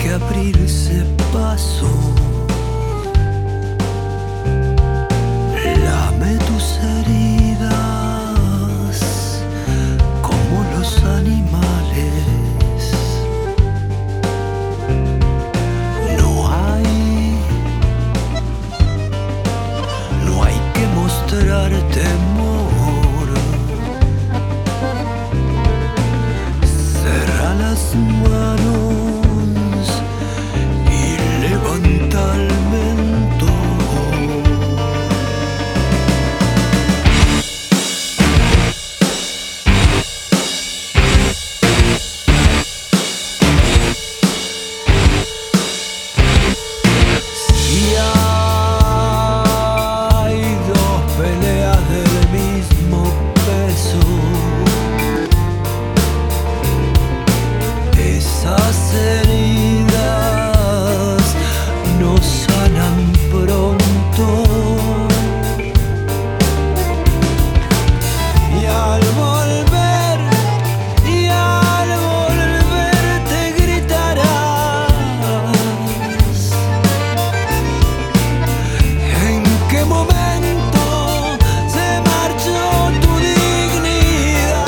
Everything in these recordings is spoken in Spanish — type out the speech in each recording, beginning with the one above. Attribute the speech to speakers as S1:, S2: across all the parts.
S1: que abril se pasó. Lame tus heridas como los animales. No hay que mostrar temor. Cerra las manos y levanta el mentón. Si hay dos peleas del mismo peso, esas heridas no sanan pronto. Y al volver te gritarás: ¿en qué momento se marchó tu dignidad?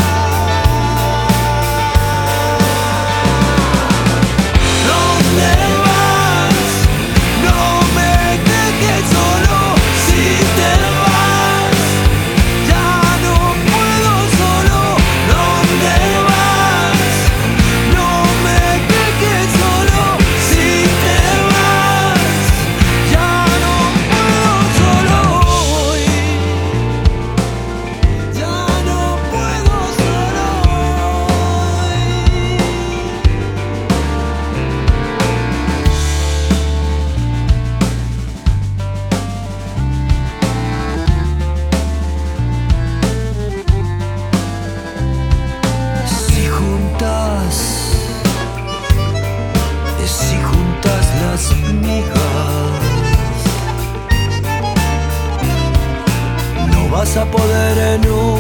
S1: ¿Dónde vas? No me dejes solo. Si te vas, ya no puedo solo. ¿Dónde vas? No me dejes solo. Si te vas, ya no puedo solo hoy. Ya no puedo solo hoy. Si juntas las migas, no vas a poder nunca